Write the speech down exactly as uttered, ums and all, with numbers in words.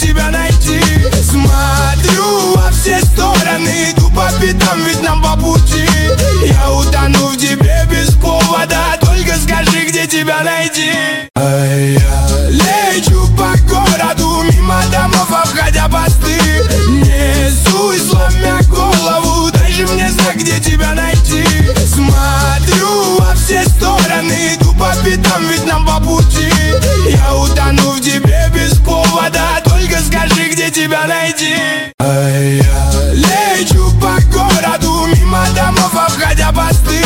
тебя найти. Смотрю во все стороны, иду по пятам, ведь нам по пути. Я утону в тебе без повода, только скажи, где тебя найти. А я лечу по городу, мимо домов, обходя посты. Несусь, сломя голову, дай же мне знак, где тебя найти. Смотрю во все стороны, иду по пятам, ведь нам по пути. Я утону в тебе без повода, только скажи, где тебя найти. А я лечу по городу, мимо домов, обходя посты.